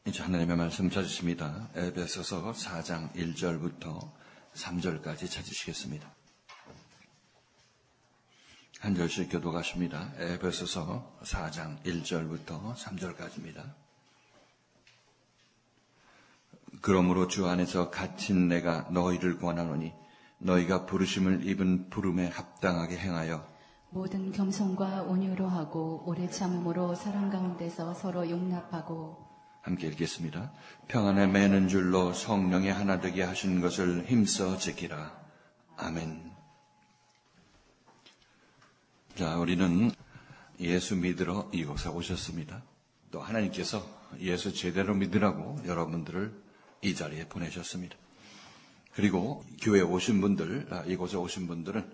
이제 하나님의 말씀 찾으십니다. 에베소서 4장 1절부터 3절까지 찾으시겠습니다. 한 절씩 교독하십니다. 에베소서 4장 1절부터 3절까지입니다. 그러므로 주 안에서 갇힌 내가 너희를 권하노니 너희가 부르심을 입은 부름에 합당하게 행하여 모든 겸손과 온유로 하고 오래 참음으로 사랑 가운데서 서로 용납하고 함께 읽겠습니다. 평안에 매는 줄로 성령의 하나 되게 하신 것을 힘써 지키라. 아멘. 자, 우리는 예수 믿으러 이곳에 오셨습니다. 또 하나님께서 예수 제대로 믿으라고 여러분들을 이 자리에 보내셨습니다. 그리고 교회에 오신 분들, 이곳에 오신 분들은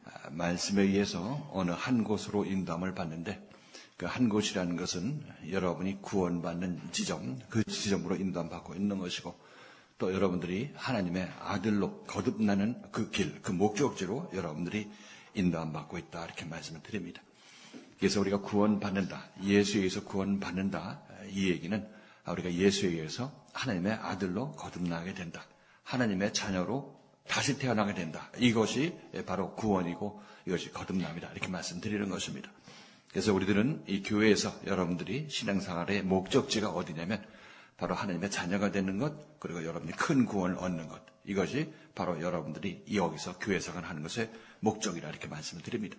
말씀에 의해서 어느 한 곳으로 인도함을 받는데 그 한 곳이라는 것은 여러분이 구원받는 지점, 그 지점으로 인도함받고 있는 것이고 또 여러분들이 하나님의 아들로 거듭나는 그 길, 그 목적지로 여러분들이 인도함받고 있다 이렇게 말씀을 드립니다. 그래서 우리가 구원받는다, 예수에 의해서 구원받는다 이 얘기는 우리가 예수에 의해서 하나님의 아들로 거듭나게 된다. 하나님의 자녀로 다시 태어나게 된다. 이것이 바로 구원이고 이것이 거듭남이다. 이렇게 말씀드리는 것입니다. 그래서 우리들은 이 교회에서 여러분들이 신앙생활의 목적지가 어디냐면 바로 하나님의 자녀가 되는 것, 그리고 여러분이 큰 구원을 얻는 것. 이것이 바로 여러분들이 여기서 교회 생활하는 것의 목적이라 이렇게 말씀을 드립니다.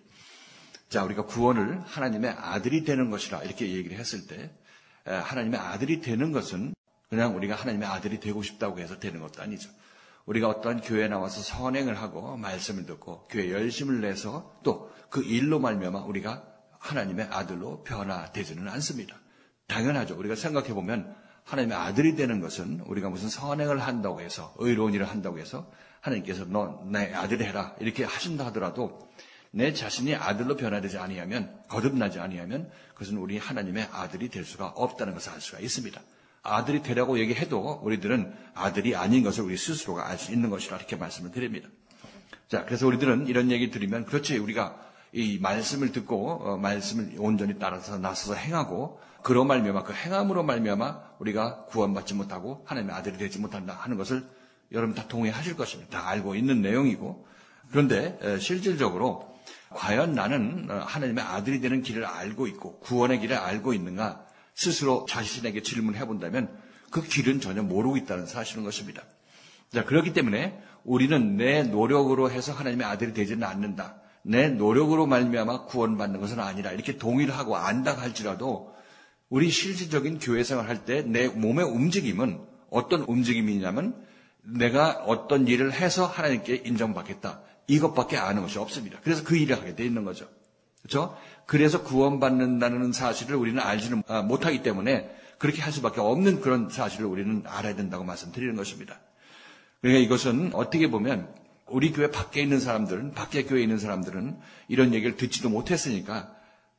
자, 우리가 구원을 하나님의 아들이 되는 것이라 이렇게 얘기를 했을 때 하나님의 아들이 되는 것은 그냥 우리가 하나님의 아들이 되고 싶다고 해서 되는 것도 아니죠. 우리가 어떠한 교회에 나와서 선행을 하고 말씀을 듣고 교회에 열심을 내서 또 그 일로 말미암아 우리가 하나님의 아들로 변화되지는 않습니다. 당연하죠. 우리가 생각해보면 하나님의 아들이 되는 것은 우리가 무슨 선행을 한다고 해서 의로운 일을 한다고 해서 하나님께서 너 내 아들이 해라 이렇게 하신다 하더라도 내 자신이 아들로 변화되지 아니하면 거듭나지 아니하면 그것은 우리 하나님의 아들이 될 수가 없다는 것을 알 수가 있습니다. 아들이 되라고 얘기해도 우리들은 아들이 아닌 것을 우리 스스로가 알 수 있는 것이라 이렇게 말씀을 드립니다. 자, 그래서 우리들은 이런 얘기 드리면 그렇지 우리가 이 말씀을 듣고 말씀을 온전히 따라서 나서서 행하고 그로 말미암아 그 행함으로 말미암아 우리가 구원받지 못하고 하나님의 아들이 되지 못한다 하는 것을 여러분 다 동의하실 것입니다. 다 알고 있는 내용이고 그런데 실질적으로 과연 나는 하나님의 아들이 되는 길을 알고 있고 구원의 길을 알고 있는가 스스로 자신에게 질문해 본다면 그 길은 전혀 모르고 있다는 사실인 것입니다. 자, 그렇기 때문에 우리는 내 노력으로 해서 하나님의 아들이 되지는 않는다. 내 노력으로 말미암아 구원받는 것은 아니라 이렇게 동의를 하고 안다 할지라도 우리 실질적인 교회 생활할 때 내 몸의 움직임은 어떤 움직임이냐면 내가 어떤 일을 해서 하나님께 인정받겠다. 이것밖에 아는 것이 없습니다. 그래서 그 일을 하게 돼 있는 거죠. 그렇죠? 그래서 구원받는다는 사실을 우리는 알지는 못하기 때문에 그렇게 할 수밖에 없는 그런 사실을 우리는 알아야 된다고 말씀드리는 것입니다. 그러니까 이것은 어떻게 보면 우리 교회 밖에 있는 사람들은, 밖에 교회에 있는 사람들은 이런 얘기를 듣지도 못했으니까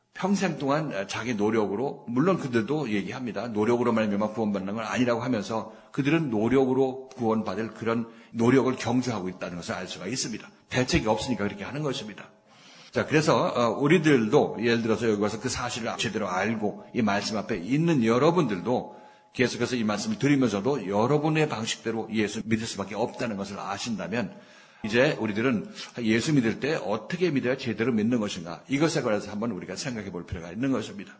평생 동안 자기 노력으로, 물론 그들도 얘기합니다. 노력으로 말미암아 구원받는 건 아니라고 하면서 그들은 노력으로 구원받을 그런 노력을 경주하고 있다는 것을 알 수가 있습니다. 대책이 없으니까 그렇게 하는 것입니다. 자, 그래서 우리들도 예를 들어서 여기 와서 그 사실을 제대로 알고 이 말씀 앞에 있는 여러분들도 계속해서 이 말씀을 드리면서도 여러분의 방식대로 예수 믿을 수밖에 없다는 것을 아신다면 이제 우리들은 예수 믿을 때 어떻게 믿어야 제대로 믿는 것인가 이것에 관해서 한번 우리가 생각해 볼 필요가 있는 것입니다.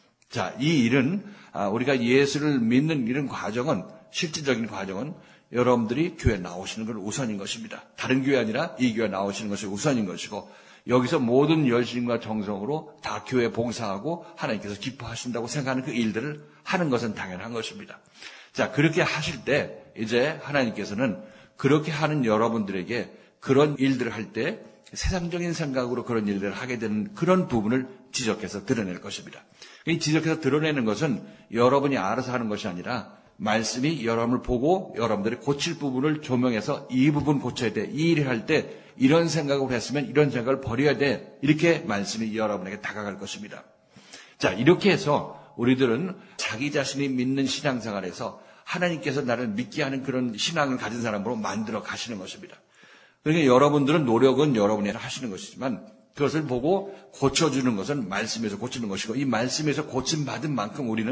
자, 이 일은 우리가 예수를 믿는 이런 과정은 실질적인 과정은 여러분들이 교회에 나오시는 걸 우선인 것입니다. 다른 교회 아니라 이 교회에 나오시는 것이 우선인 것이고 여기서 모든 열심과 정성으로 다 교회에 봉사하고 하나님께서 기뻐하신다고 생각하는 그 일들을 하는 것은 당연한 것입니다. 자, 그렇게 하실 때 이제 하나님께서는 그렇게 하는 여러분들에게 그런 일들을 할 때 세상적인 생각으로 그런 일들을 하게 되는 그런 부분을 지적해서 드러낼 것입니다. 이 지적해서 드러내는 것은 여러분이 알아서 하는 것이 아니라 말씀이 여러분을 보고 여러분들이 고칠 부분을 조명해서 이 부분 고쳐야 돼. 이 일을 할 때 이런 생각을 했으면 이런 생각을 버려야 돼. 이렇게 말씀이 여러분에게 다가갈 것입니다. 자, 이렇게 해서 우리들은 자기 자신이 믿는 신앙생활에서 하나님께서 나를 믿게 하는 그런 신앙을 가진 사람으로 만들어 가시는 것입니다. 그러니까 여러분들은 노력은 여러분이 하시는 것이지만 그것을 보고 고쳐주는 것은 말씀에서 고치는 것이고 이 말씀에서 고침받은 만큼 우리는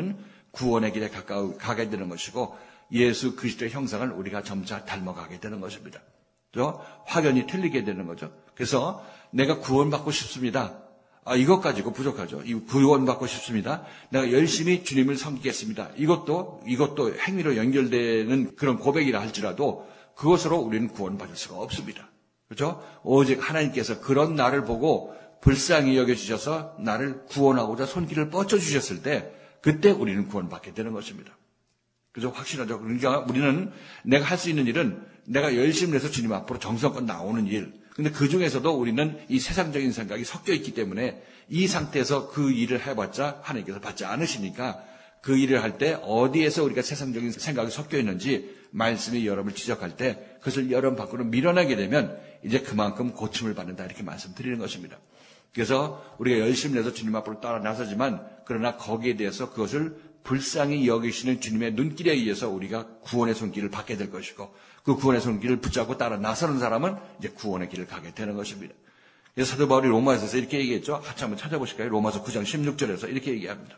구원의 길에 가게 되는 것이고 예수 그리스도의 형상을 우리가 점차 닮아가게 되는 것입니다. 확연히 틀리게 되는 거죠. 그래서 내가 구원받고 싶습니다. 이것 가지고 부족하죠. 구원받고 싶습니다. 내가 열심히 주님을 섬기겠습니다. 이것도 행위로 연결되는 그런 고백이라 할지라도 그것으로 우리는 구원받을 수가 없습니다. 그렇죠? 오직 하나님께서 그런 나를 보고 불쌍히 여겨주셔서 나를 구원하고자 손길을 뻗쳐주셨을 때 그때 우리는 구원받게 되는 것입니다. 그죠? 확실하죠? 그러니까 우리는 내가 할 수 있는 일은 내가 열심히 해서 주님 앞으로 정성껏 나오는 일. 근데 그 중에서도 우리는 이 세상적인 생각이 섞여 있기 때문에 이 상태에서 그 일을 해봤자 하나님께서 받지 않으시니까 그 일을 할 때 어디에서 우리가 세상적인 생각이 섞여 있는지 말씀이 여러분을 지적할 때 그것을 여러분 밖으로 밀어내게 되면 이제 그만큼 고침을 받는다 이렇게 말씀드리는 것입니다. 그래서 우리가 열심히 해서 주님 앞으로 따라 나서지만 그러나 거기에 대해서 그것을 불쌍히 여기시는 주님의 눈길에 의해서 우리가 구원의 손길을 받게 될 것이고 그 구원의 손길을 붙잡고 따라 나서는 사람은 이제 구원의 길을 가게 되는 것입니다. 그래서 사도 바울이 로마서에서 이렇게 얘기했죠. 같이 한번 찾아보실까요? 로마서 9장 16절에서 이렇게 얘기합니다.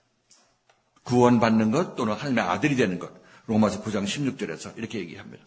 구원받는 것 또는 하나님의 아들이 되는 것. 로마서 9장 16절에서 이렇게 얘기합니다.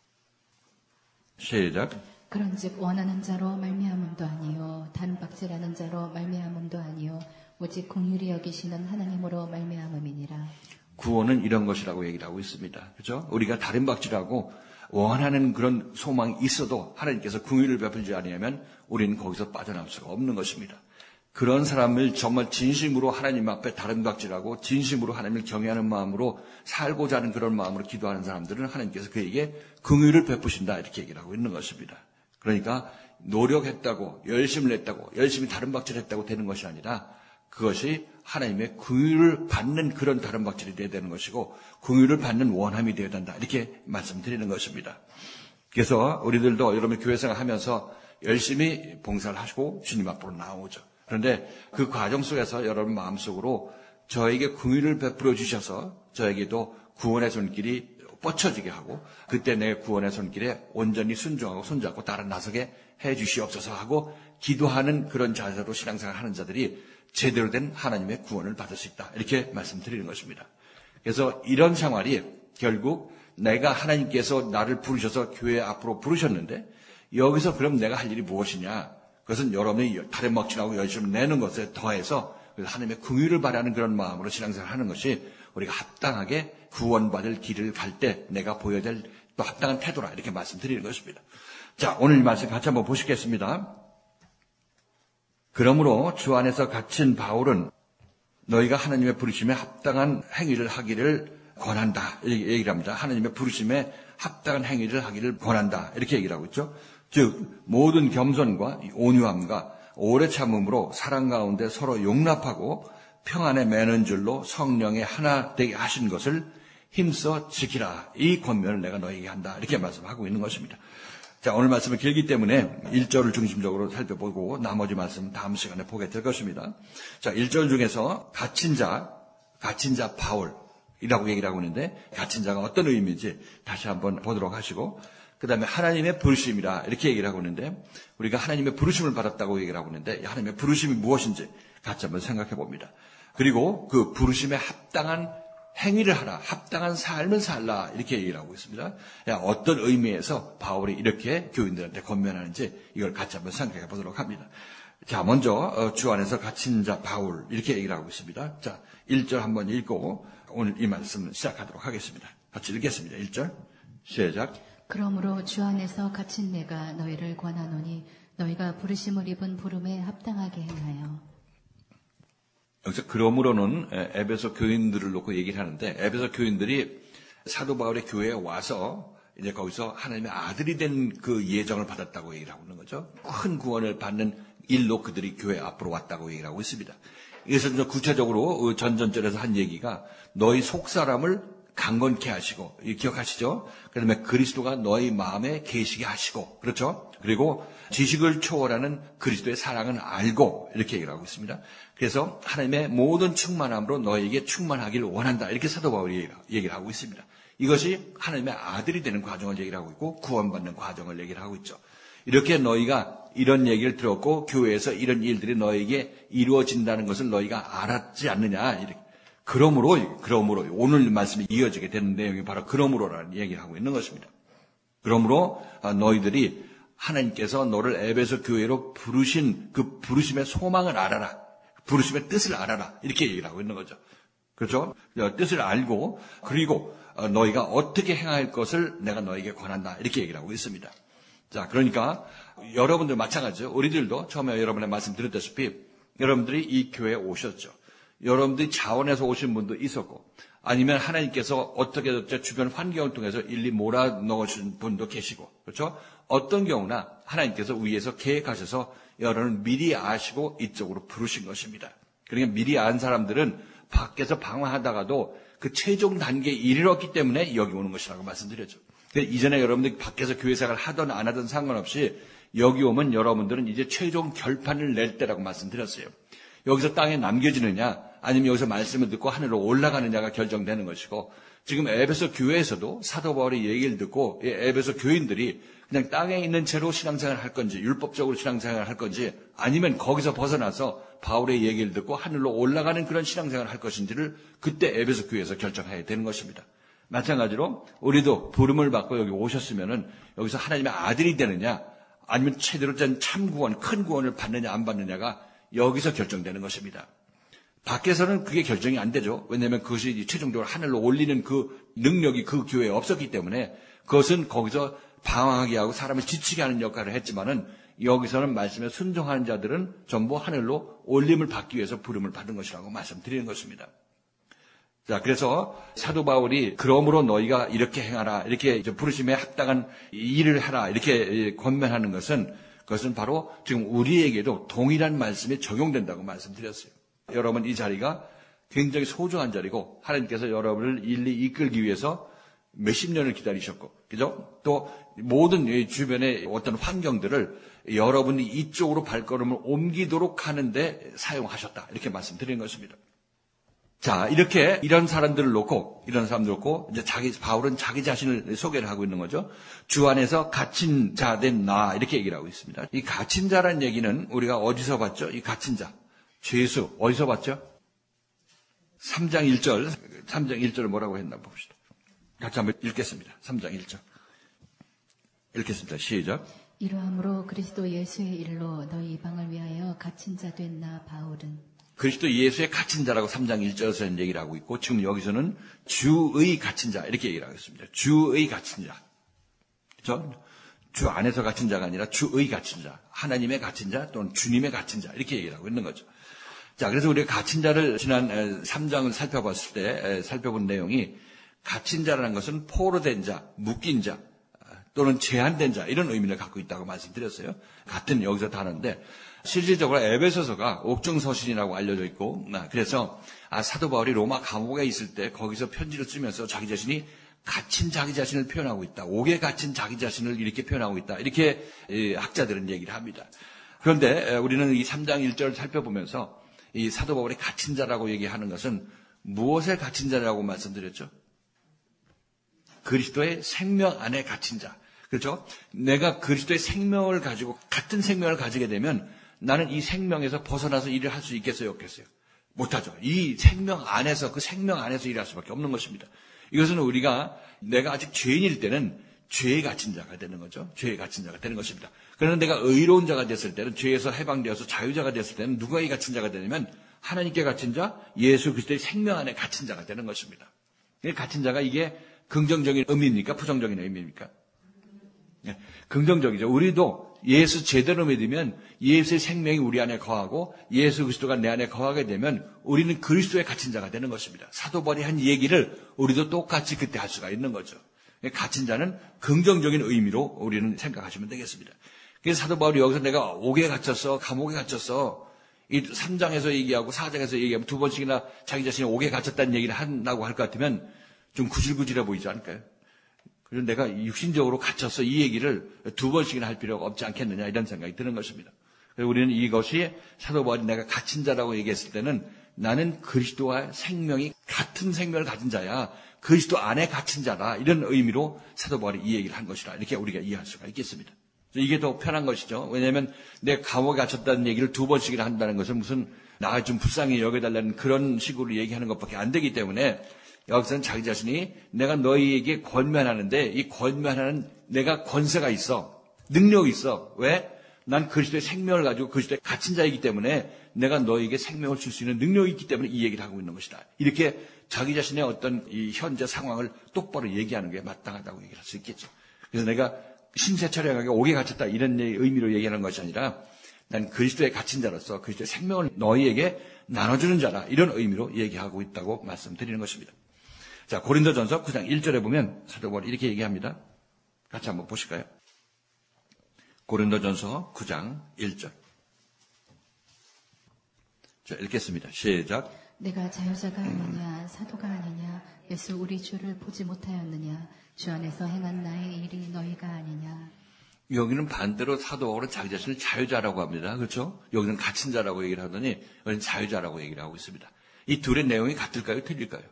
시작. 그런즉 원하는 자로 말미암음도 아니요 다른 박질하는 자로 말미암음도 아니요 오직 공의를 여기시는 하나님으로 말미암음이니라. 구원은 이런 것이라고 얘기를 하고 있습니다. 그렇죠? 우리가 다른 박질하고 원하는 그런 소망이 있어도 하나님께서 공의를 베풀지 않으면 우리는 거기서 빠져나올 수가 없는 것입니다. 그런 사람을 정말 진심으로 하나님 앞에 다른 박질하고 진심으로 하나님을 경외하는 마음으로 살고자 하는 그런 마음으로 기도하는 사람들은 하나님께서 그에게 공의를 베푸신다 이렇게 얘기를 하고 있는 것입니다. 그러니까 노력했다고 열심을 했다고 열심히 다른 박질했다고 되는 것이 아니라 그것이 하나님의 긍휼을 받는 그런 다른 박질이 되어야 되는 것이고 긍휼을 받는 원함이 되어야 된다 이렇게 말씀드리는 것입니다. 그래서 우리들도 여러분 교회생활 하면서 열심히 봉사를 하시고 주님 앞으로 나오죠. 그런데 그 과정 속에서 여러분 마음속으로 저에게 긍휼을 베풀어 주셔서 저에게도 구원의 손길이 뻗쳐지게 하고 그때 내 구원의 손길에 온전히 순종하고 손잡고 따라 나서게 해 주시옵소서 하고 기도하는 그런 자세로 신앙생활 하는 자들이 제대로 된 하나님의 구원을 받을 수 있다. 이렇게 말씀드리는 것입니다. 그래서 이런 생활이 결국 내가 하나님께서 나를 부르셔서 교회 앞으로 부르셨는데 여기서 그럼 내가 할 일이 무엇이냐? 그것은 여러분이 다른 먹칠하고 열심히 내는 것에 더해서 하나님의 긍휼을 바라는 그런 마음으로 신앙생활을 하는 것이 우리가 합당하게 구원받을 길을 갈 때 내가 보여야 될 또 합당한 태도라 이렇게 말씀드리는 것입니다. 자, 오늘 이 말씀 같이 한번 보시겠습니다. 그러므로 주 안에서 갇힌 바울은 너희가 하나님의 부르심에 합당한 행위를 하기를 권한다. 이렇게 얘기를 합니다. 하나님의 부르심에 합당한 행위를 하기를 권한다. 이렇게 얘기를 하고 있죠. 즉 모든 겸손과 온유함과 오래 참음으로 사랑 가운데 서로 용납하고 평안에 매는 줄로 성령의 하나 되게 하신 것을 힘써 지키라. 이 권면을 내가 너희에게 한다. 이렇게 말씀하고 있는 것입니다. 자, 오늘 말씀은 길기 때문에 1절을 중심적으로 살펴보고 나머지 말씀은 다음 시간에 보게 될 것입니다. 자, 1절 중에서 갇힌 자 바울이라고 얘기를 하고 있는데 갇힌 자가 어떤 의미인지 다시 한번 보도록 하시고 그 다음에 하나님의 부르심이라 이렇게 얘기를 하고 있는데 우리가 하나님의 부르심을 받았다고 얘기를 하고 있는데 하나님의 부르심이 무엇인지 같이 한번 생각해 봅니다. 그리고 그 부르심에 합당한 행위를 하라, 합당한 삶을 살라 이렇게 얘기를 하고 있습니다. 어떤 의미에서 바울이 이렇게 교인들한테 권면하는지 이걸 같이 한번 생각해 보도록 합니다. 자, 먼저 주 안에서 갇힌 자 바울 이렇게 얘기를 하고 있습니다. 자, 1절 한번 읽고 오늘 이 말씀을 시작하도록 하겠습니다. 같이 읽겠습니다. 1절 시작. 그러므로 주 안에서 갇힌 내가 너희를 권하노니 너희가 부르심을 입은 부름에 합당하게 행하여. 여기서 그러므로는 에베소 교인들을 놓고 얘기를 하는데 에베소 교인들이 사도 바울의 교회에 와서 이제 거기서 하나님의 아들이 된 그 예정을 받았다고 얘기를 하고 있는 거죠. 큰 구원을 받는 일로 그들이 교회 앞으로 왔다고 얘기를 하고 있습니다. 그래서 구체적으로 전전절에서 한 얘기가 너희 속사람을 강건케 하시고 기억하시죠? 그다음에 그리스도가 너희 마음에 계시게 하시고 그렇죠? 그리고 지식을 초월하는 그리스도의 사랑은 알고 이렇게 얘기를 하고 있습니다. 그래서 하나님의 모든 충만함으로 너에게 충만하기를 원한다. 이렇게 사도 바울이 얘기를 하고 있습니다. 이것이 하나님의 아들이 되는 과정을 얘기를 하고 있고 구원받는 과정을 얘기를 하고 있죠. 이렇게 너희가 이런 얘기를 들었고 교회에서 이런 일들이 너에게 이루어진다는 것을 너희가 알았지 않느냐. 이렇게. 그러므로 오늘 말씀이 이어지게 되는 내용이 바로 그러므로라는 얘기를 하고 있는 것입니다. 그러므로 너희들이 하나님께서 너를 에베소 교회로 부르신 그 부르심의 소망을 알아라. 부르심의 뜻을 알아라. 이렇게 얘기를 하고 있는 거죠. 그렇죠? 뜻을 알고 그리고 너희가 어떻게 행할 것을 내가 너에게 권한다. 이렇게 얘기를 하고 있습니다. 자, 그러니까 여러분들 마찬가지죠. 우리들도 처음에 여러분의 말씀 드렸다시피 여러분들이 이 교회에 오셨죠. 여러분들이 자원해서 오신 분도 있었고 아니면 하나님께서 어떻게 주변 환경을 통해서 일일이 몰아넣으신 분도 계시고 그렇죠? 어떤 경우나 하나님께서 위에서 계획하셔서 여러분을 미리 아시고 이쪽으로 부르신 것입니다. 그러니까 미리 안 사람들은 밖에서 방황하다가도 그 최종 단계에 이르렀기 때문에 여기 오는 것이라고 말씀드렸죠. 이전에 여러분들이 밖에서 교회 생활을 하든 안 하든 상관없이 여기 오면 여러분들은 이제 최종 결판을 낼 때라고 말씀드렸어요. 여기서 땅에 남겨지느냐 아니면 여기서 말씀을 듣고 하늘로 올라가느냐가 결정되는 것이고 지금 에베소 교회에서도 사도 바울의 얘기를 듣고 에베소 교인들이 그냥 땅에 있는 채로 신앙생활을 할 건지 율법적으로 신앙생활을 할 건지 아니면 거기서 벗어나서 바울의 얘기를 듣고 하늘로 올라가는 그런 신앙생활을 할 것인지를 그때 에베소 교회에서 결정해야 되는 것입니다. 마찬가지로 우리도 부름을 받고 여기 오셨으면은 여기서 하나님의 아들이 되느냐 아니면 제대로 된 참 구원, 큰 구원을 받느냐 안 받느냐가 여기서 결정되는 것입니다. 밖에서는 그게 결정이 안 되죠. 왜냐하면 그것이 최종적으로 하늘로 올리는 그 능력이 그 교회에 없었기 때문에 그것은 거기서 방황하게 하고 사람을 지치게 하는 역할을 했지만은 여기서는 말씀에 순종하는 자들은 전부 하늘로 올림을 받기 위해서 부름을 받은 것이라고 말씀드리는 것입니다. 자, 그래서 사도 바울이 그러므로 너희가 이렇게 행하라, 이렇게 부르심에 합당한 일을 하라, 이렇게 권면하는 것은 그것은 바로 지금 우리에게도 동일한 말씀이 적용된다고 말씀드렸어요. 여러분 이 자리가 굉장히 소중한 자리고 하나님께서 여러분을 일리 이끌기 위해서 몇십 년을 기다리셨고, 그죠? 또 모든 주변의 어떤 환경들을 여러분이 이쪽으로 발걸음을 옮기도록 하는데 사용하셨다. 이렇게 말씀드리는 것입니다. 자, 이렇게 이런 사람들을 놓고 이제 바울은 자기 자신을 소개를 하고 있는 거죠. 주 안에서 갇힌 자 된 나, 이렇게 얘기를 하고 있습니다. 이 갇힌 자라는 얘기는 우리가 어디서 봤죠? 이 갇힌 자. 죄수, 어디서 봤죠? 3장 1절을 뭐라고 했나 봅시다. 같이 한번 읽겠습니다. 3장 1절. 읽겠습니다. 시작. 이러함으로 그리스도 예수의 일로 너희 이방을 위하여 갇힌 자 된 나 바울은 그리스도 예수의 갇힌 자라고 3장 1절에서는 얘기를 하고 있고 지금 여기서는 주의 갇힌 자 이렇게 얘기를 하고 있습니다. 주의 갇힌 자. 그렇죠? 주 안에서 갇힌 자가 아니라 주의 갇힌 자. 하나님의 갇힌 자 또는 주님의 갇힌 자 이렇게 얘기를 하고 있는 거죠. 자, 그래서 우리가 갇힌 자를 지난 3장을 살펴봤을 때 살펴본 내용이 갇힌 자라는 것은 포로된 자, 묶인 자 또는 제한된 자 이런 의미를 갖고 있다고 말씀드렸어요. 같은 여기서 다른데 실질적으로 에베소서가 옥중서신이라고 알려져 있고 그래서 사도 바울이 로마 감옥에 있을 때 거기서 편지를 쓰면서 자기 자신이 갇힌 자기 자신을 표현하고 있다. 옥에 갇힌 자기 자신을 이렇게 표현하고 있다. 이렇게 학자들은 얘기를 합니다. 그런데 우리는 이 3장 1절을 살펴보면서 이 사도 바울이 갇힌 자라고 얘기하는 것은 무엇에 갇힌 자라고 말씀드렸죠? 그리스도의 생명 안에 갇힌 자. 그렇죠? 내가 그리스도의 생명을 가지고 같은 생명을 가지게 되면 나는 이 생명에서 벗어나서 일을 할 수 있겠어요? 없겠어요? 못하죠. 이 생명 안에서 그 생명 안에서 일할 수밖에 없는 것입니다. 이것은 우리가 내가 아직 죄인일 때는 죄에 갇힌 자가 되는 거죠. 죄에 갇힌 자가 되는 것입니다. 그러나 내가 의로운 자가 됐을 때는 죄에서 해방되어서 자유자가 됐을 때는 누구에게 갇힌 자가 되냐면 하나님께 갇힌 자, 예수 그리스도의 생명 안에 갇힌 자가 되는 것입니다. 갇힌 자가 이게 긍정적인 의미입니까? 부정적인 의미입니까? 네, 긍정적이죠. 우리도 예수 제대로 믿으면 예수의 생명이 우리 안에 거하고 예수 그리스도가 내 안에 거하게 되면 우리는 그리스도에 갇힌 자가 되는 것입니다. 사도 바울이 한 얘기를 우리도 똑같이 그때 할 수가 있는 거죠. 갇힌 자는 긍정적인 의미로 우리는 생각하시면 되겠습니다. 그래서 사도 바울이 여기서 내가 옥에 갇혔어, 감옥에 갇혔어. 이 3장에서 얘기하고 4장에서 얘기하면 두 번씩이나 자기 자신이 옥에 갇혔다는 얘기를 한다고 할 것 같으면 좀 구질구질해 보이지 않을까요? 그래서 내가 육신적으로 갇혔어 이 얘기를 두 번씩이나 할 필요가 없지 않겠느냐 이런 생각이 드는 것입니다. 그래서 우리는 이것이 사도 바울이 내가 갇힌 자라고 얘기했을 때는 나는 그리스도와 생명이 같은 생명을 가진 자야. 그리스도 안에 갇힌 자다. 이런 의미로 사도 바울이 이 얘기를 한 것이라 이렇게 우리가 이해할 수가 있겠습니다. 이게 더 편한 것이죠. 왜냐하면 내 감옥에 갇혔다는 얘기를 두 번씩이나 한다는 것은 무슨 나 좀 불쌍히 여겨달라는 그런 식으로 얘기하는 것밖에 안 되기 때문에 여기서는 자기 자신이 내가 너희에게 권면하는데 이 권면하는 내가 권세가 있어. 능력이 있어. 왜? 난 그리스도의 생명을 가지고 그리스도의 갇힌 자이기 때문에 내가 너희에게 생명을 줄 수 있는 능력이 있기 때문에 이 얘기를 하고 있는 것이다. 이렇게 자기 자신의 어떤 이 현재 상황을 똑바로 얘기하는 게 마땅하다고 얘기할 수 있겠죠. 그래서 내가 신세처량하게 옥에 갇혔다 이런 의미로 얘기하는 것이 아니라 난 그리스도의 갇힌 자로서 그리스도의 생명을 너희에게 나눠주는 자라 이런 의미로 얘기하고 있다고 말씀드리는 것입니다. 자, 고린도전서 9장 1절에 보면 사도 바울이 이렇게 얘기합니다. 같이 한번 보실까요? 고린도전서 9장 1절. 자, 읽겠습니다. 시작. 내가 자유자가 아니냐 사도가 아니냐 예수 우리 주를 보지 못하였느냐 주 안에서 행한 나의 일이 너희가 아니냐. 여기는 반대로 사도 바울은 자기 자신을 자유자라고 합니다. 그렇죠? 여기는 갇힌 자라고 얘기를 하더니 여기는 자유자라고 얘기를 하고 있습니다. 이 둘의 내용이 같을까요? 틀릴까요?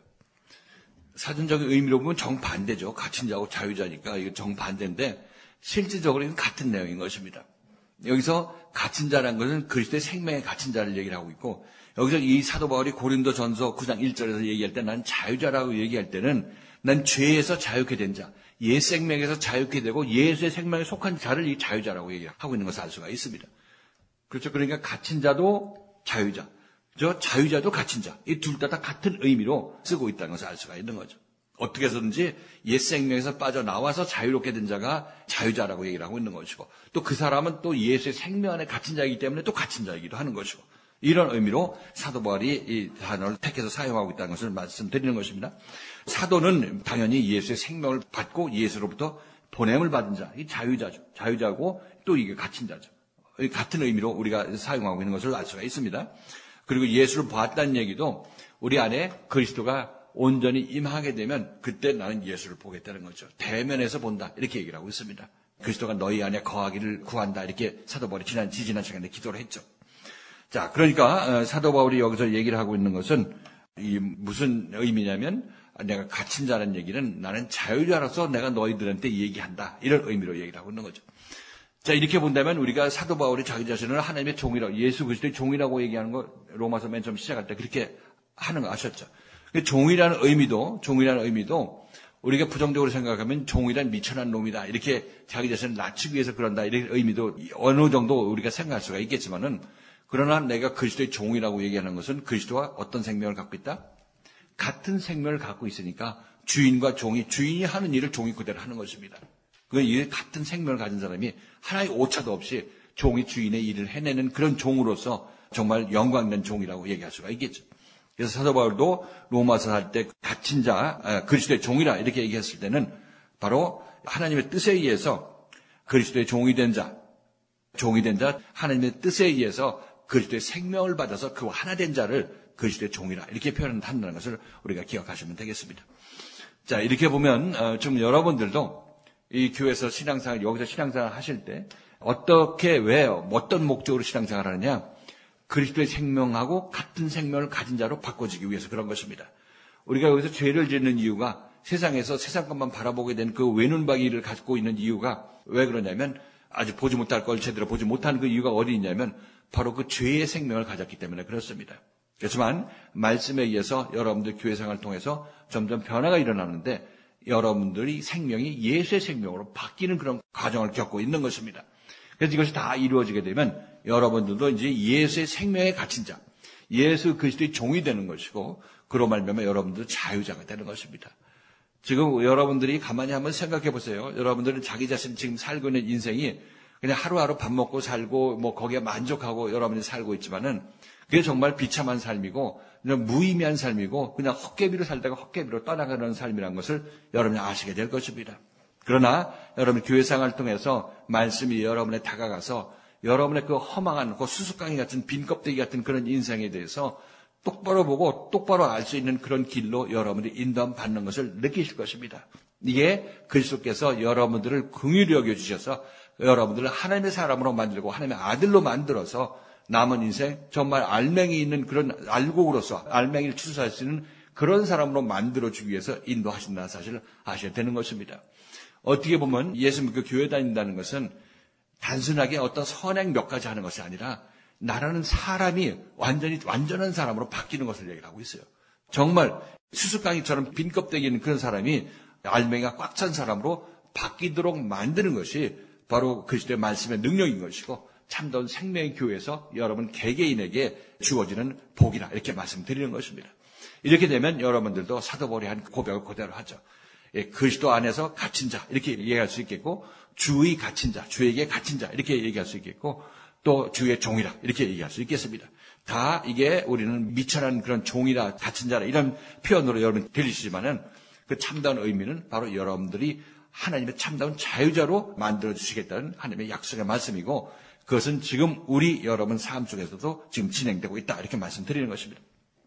사전적인 의미로 보면 정반대죠. 갇힌 자하고 자유자니까 이게 정반대인데 실질적으로 이건 같은 내용인 것입니다. 여기서 갇힌 자라는 것은 그리스도의 생명에 갇힌 자를 얘기를 하고 있고 여기서 이 사도 바울이 고린도전서 9장 1절에서 얘기할 때 난 자유자라고 얘기할 때는 난 죄에서 자유케 된 자, 옛 생명에서 자유케 되고 예수의 생명에 속한 자를 이 자유자라고 얘기하고 있는 것을 알 수가 있습니다. 그렇죠. 그러니까 갇힌 자도 자유자, 자유자도 갇힌 자, 이 둘 다 같은 의미로 쓰고 있다는 것을 알 수가 있는 거죠. 어떻게 해서든지 옛 생명에서 빠져나와서 자유롭게 된 자가 자유자라고 얘기를 하고 있는 것이고 또 그 사람은 또 예수의 생명 안에 갇힌 자이기 때문에 또 갇힌 자이기도 하는 것이고 이런 의미로 사도 바울이 이 단어를 택해서 사용하고 있다는 것을 말씀드리는 것입니다. 사도는 당연히 예수의 생명을 받고 예수로부터 보냄을 받은 자, 이 자유자죠. 자유자고 또 이게 갇힌 자죠. 같은 의미로 우리가 사용하고 있는 것을 알 수가 있습니다. 그리고 예수를 보았다는 얘기도 우리 안에 그리스도가 온전히 임하게 되면 그때 나는 예수를 보겠다는 거죠. 대면에서 본다 이렇게 얘기를 하고 있습니다. 그리스도가 너희 안에 거하기를 구한다 이렇게 사도 바울이 지난 시간에 기도를 했죠. 자, 그러니까 사도 바울이 여기서 얘기를 하고 있는 것은 이 무슨 의미냐면 내가 갇힌 자라는 얘기는 나는 자유자로서 내가 너희들한테 얘기한다 이런 의미로 얘기를 하고 있는 거죠. 자, 이렇게 본다면 우리가 사도 바울이 자기 자신을 하나님의 종이라고 예수 그리스도의 종이라고 얘기하는 거 로마서 맨 처음 시작할 때 그렇게 하는 거 아셨죠? 종이라는 의미도 우리가 부정적으로 생각하면 종이란 미천한 놈이다 이렇게 자기 자신을 낮추기 위해서 그런다 이런 의미도 어느 정도 우리가 생각할 수가 있겠지만은 그러나 내가 그리스도의 종이라고 얘기하는 것은 그리스도와 어떤 생명을 갖고 있다? 같은 생명을 갖고 있으니까 주인과 종이 주인이 하는 일을 종이 그대로 하는 것입니다. 그 같은 생명을 가진 사람이 하나의 오차도 없이 종이 주인의 일을 해내는 그런 종으로서 정말 영광 있는 종이라고 얘기할 수가 있겠죠. 그래서 사도 바울도 로마서 할 때 갇힌 자, 그리스도의 종이라 이렇게 얘기했을 때는 바로 하나님의 뜻에 의해서 그리스도의 종이 된 자, 하나님의 뜻에 의해서 그리스도의 생명을 받아서 그와 하나 된 자를 그리스도의 종이라 이렇게 표현한다는 것을 우리가 기억하시면 되겠습니다. 자, 이렇게 보면 좀 여러분들도 이 교회에서 신앙생활, 여기서 신앙생활 하실 때 어떻게, 왜요? 어떤 목적으로 신앙생활 하느냐? 그리스도의 생명하고 같은 생명을 가진 자로 바꿔지기 위해서 그런 것입니다. 우리가 여기서 죄를 짓는 이유가 세상에서 세상 것만 바라보게 된 그 외눈박이를 갖고 있는 이유가 왜 그러냐면 아직 보지 못할 걸 제대로 보지 못하는 그 이유가 어디 있냐면 바로 그 죄의 생명을 가졌기 때문에 그렇습니다. 그렇지만 말씀에 의해서 여러분들 교회 생활을 통해서 점점 변화가 일어나는데 여러분들이 생명이 예수의 생명으로 바뀌는 그런 과정을 겪고 있는 것입니다. 그래서 이것이 다 이루어지게 되면 여러분들도 이제 예수의 생명에 갇힌 자, 예수 그리스도의 종이 되는 것이고 그로 말미암아 여러분들도 자유자가 되는 것입니다. 지금 여러분들이 가만히 한번 생각해 보세요. 여러분들은 자기 자신 지금 살고 있는 인생이 그냥 하루하루 밥 먹고 살고 뭐 거기에 만족하고 여러분이 살고 있지만은 그게 정말 비참한 삶이고 그냥 무의미한 삶이고 그냥 헛개비로 살다가 헛개비로 떠나가는 삶이라는 것을 여러분이 아시게 될 것입니다. 그러나 여러분 교회 생활을 통해서 말씀이 여러분에 다가가서 여러분의 그 허망한 그 수수깡이 같은 빈 껍데기 같은 그런 인생에 대해서 똑바로 보고 똑바로 알 수 있는 그런 길로 여러분이 인도함 받는 것을 느끼실 것입니다. 이게 그리스도께서 여러분들을 긍휼히 여겨주셔서 여러분들을 하나님의 사람으로 만들고 하나님의 아들로 만들어서 남은 인생 정말 알맹이 있는 그런 알곡으로서 알맹이를 추수할 수 있는 그런 사람으로 만들어주기 위해서 인도하신다는 사실을 아셔야 되는 것입니다. 어떻게 보면 예수 믿고 교회 다닌다는 것은 단순하게 어떤 선행 몇 가지 하는 것이 아니라 나라는 사람이 완전한 사람으로 바뀌는 것을 얘기를 하고 있어요. 정말 수수깡이처럼 빈 껍데기 있는 그런 사람이 알맹이가 꽉 찬 사람으로 바뀌도록 만드는 것이 바로 그리스도의 말씀의 능력인 것이고 참다운 생명의 교회에서 여러분 개개인에게 주어지는 복이라 이렇게 말씀드리는 것입니다. 이렇게 되면 여러분들도 사도 바울이 한 고백을 그대로 하죠. 그리스도 안에서 갇힌 자 이렇게 얘기할 수 있겠고 주의 갇힌 자, 주에게 갇힌 자 이렇게 얘기할 수 있겠고 또 주의 종이라 이렇게 얘기할 수 있겠습니다. 다 이게 우리는 미천한 그런 종이라 갇힌 자라 이런 표현으로 여러분 들리시지만은 그 참다운 의미는 바로 여러분들이 하나님의 참다운 자유자로 만들어주시겠다는 하나님의 약속의 말씀이고 그것은 지금 우리 여러분 삶 속에서도 지금 진행되고 있다 이렇게 말씀드리는 것입니다.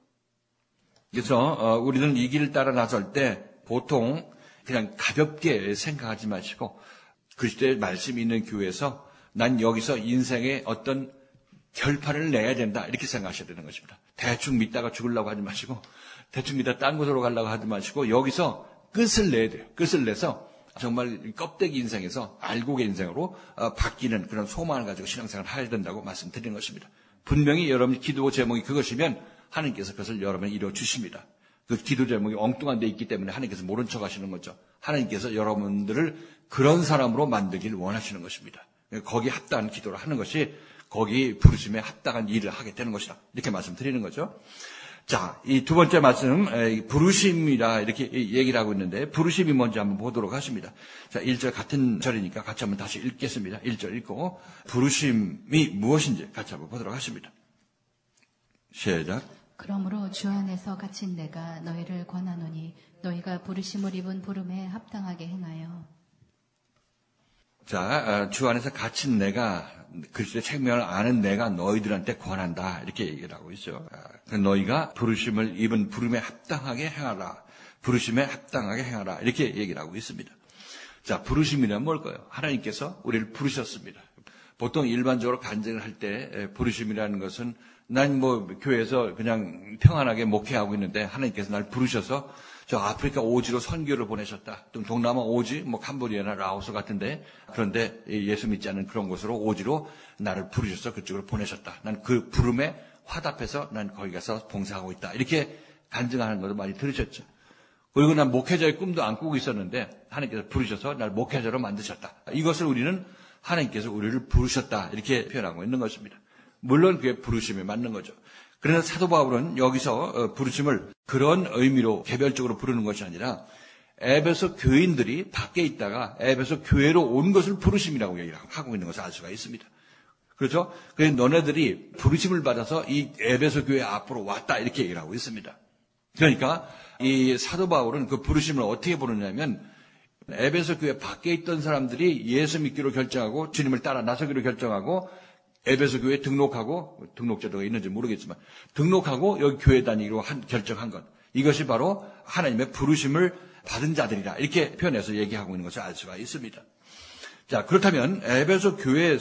그래서 우리는 이 길을 따라 나설 때 보통 그냥 가볍게 생각하지 마시고 그리스도의 말씀이 있는 교회에서 난 여기서 인생의 어떤 결판을 내야 된다 이렇게 생각하셔야 되는 것입니다. 대충 믿다가 죽으려고 하지 마시고 대충 믿다 딴 곳으로 가려고 하지 마시고 여기서 끝을 내야 돼요. 끝을 내서 정말 껍데기 인생에서 알곡의 인생으로 바뀌는 그런 소망을 가지고 신앙생활을 해야 된다고 말씀드리는 것입니다. 분명히 여러분 기도 제목이 그것이면 하나님께서 그것을 여러분에 이루어 주십니다. 그 기도 제목이 엉뚱한 데 있기 때문에 하나님께서 모른 척 하시는 거죠. 하나님께서 여러분들을 그런 사람으로 만들길 원하시는 것입니다. 거기에 합당한 기도를 하는 것이 거기 부르심에 합당한 일을 하게 되는 것이다. 이렇게 말씀드리는 거죠. 자, 이 두 번째 말씀, 부르심이라 이렇게 얘기를 하고 있는데, 부르심이 뭔지 한번 보도록 하십니다. 자, 1절 같은 절이니까 같이 한번 다시 읽겠습니다. 1절 읽고, 부르심이 무엇인지 같이 한번 보도록 하십니다. 시작. 그러므로 주 안에서 갇힌 내가 너희를 권하노니, 너희가 부르심을 입은 부름에 합당하게 행하여. 자, 주 안에서 갇힌 내가, 그리스도의 생명을 아는 내가 너희들한테 권한다. 이렇게 얘기를 하고 있죠. 너희가 부르심을 입은 부름에 합당하게 행하라. 부르심에 합당하게 행하라. 이렇게 얘기를 하고 있습니다. 자, 부르심이란 뭘까요? 하나님께서 우리를 부르셨습니다. 보통 일반적으로 간증을 할 때 부르심이라는 것은 난 교회에서 그냥 평안하게 목회하고 있는데 하나님께서 날 부르셔서 저 아프리카 오지로 선교를 보내셨다. 또 동남아 오지, 캄보디아나 라오스 같은데 그런데 예수 믿지 않는 그런 곳으로 오지로 나를 부르셔서 그쪽으로 보내셨다. 난 그 부름에 화답해서 난 거기 가서 봉사하고 있다. 이렇게 간증하는 것도 많이 들으셨죠. 그리고 난 목회자의 꿈도 안 꾸고 있었는데 하나님께서 부르셔서 날 목회자로 만드셨다. 이것을 우리는 하나님께서 우리를 부르셨다. 이렇게 표현하고 있는 것입니다. 물론 그게 부르심에 맞는 거죠. 그러나 사도 바울은 여기서 부르심을 그런 의미로 개별적으로 부르는 것이 아니라 에베소 교인들이 밖에 있다가 에베소 교회로 온 것을 부르심이라고 얘기를 하고 있는 것을 알 수가 있습니다. 그렇죠? 그래서 너네들이 부르심을 받아서 이 에베소 교회 앞으로 왔다 이렇게 얘기를 하고 있습니다. 그러니까 이 사도 바울은 그 부르심을 어떻게 부르냐면 에베소 교회 밖에 있던 사람들이 예수 믿기로 결정하고 주님을 따라 나서기로 결정하고 에베소 교회에 등록하고 등록제도가 있는지 모르겠지만 등록하고 여기 교회 다니기로 결정한 것. 이것이 바로 하나님의 부르심을 받은 자들이라 이렇게 표현해서 얘기하고 있는 것을 알 수가 있습니다. 자, 그렇다면 에베소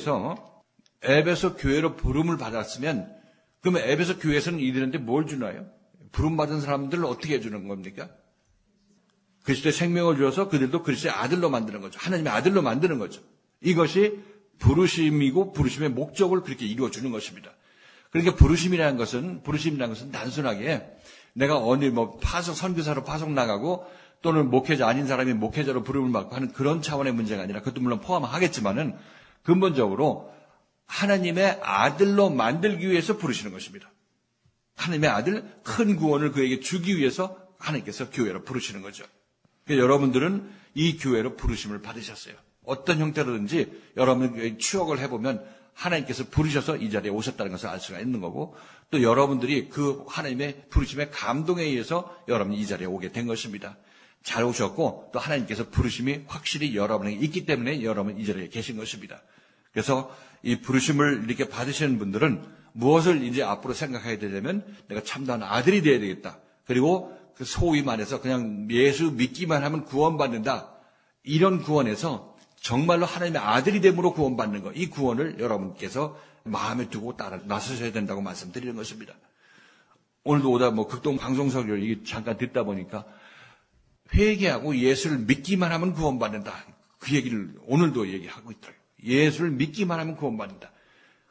교회로 부름을 받았으면 그러면 에베소 교회에서는 이들한테 뭘 주나요? 부름 받은 사람들을 어떻게 해주는 겁니까? 그리스도의 생명을 주어서 그들도 그리스도의 아들로 만드는 거죠. 하나님의 아들로 만드는 거죠. 이것이 부르심이고 부르심의 목적을 그렇게 이루어주는 것입니다. 그러니까 부르심이라는 것은 단순하게 내가 어디 선교사로 파송 나가고 또는 목회자 아닌 사람이 목회자로 부름을 받고 하는 그런 차원의 문제가 아니라 그것도 물론 포함하겠지만은 근본적으로 하나님의 아들로 만들기 위해서 부르시는 것입니다. 하나님의 아들 큰 구원을 그에게 주기 위해서 하나님께서 교회로 부르시는 거죠. 그러니까 여러분들은 이 교회로 부르심을 받으셨어요. 어떤 형태로든지 여러분의 추억을 해보면 하나님께서 부르셔서 이 자리에 오셨다는 것을 알 수가 있는 거고 또 여러분들이 그 하나님의 부르심의 감동에 의해서 여러분이 이 자리에 오게 된 것입니다. 잘 오셨고 또 하나님께서 부르심이 확실히 여러분에게 있기 때문에 여러분 이 자리에 계신 것입니다. 그래서 이 부르심을 이렇게 받으시는 분들은 무엇을 이제 앞으로 생각해야 되냐면 내가 참다운 아들이 되어야 되겠다. 그리고 그 소위 말해서 그냥 예수 믿기만 하면 구원받는다. 이런 구원에서 정말로 하나님의 아들이 됨으로 구원받는 것. 이 구원을 여러분께서 마음에 두고 따라 나서셔야 된다고 말씀드리는 것입니다. 오늘도 오다 극동 방송설교를 잠깐 듣다 보니까 회개하고 예수를 믿기만 하면 구원받는다. 그 얘기를 오늘도 얘기하고 있더라고요. 예수를 믿기만 하면 구원받는다.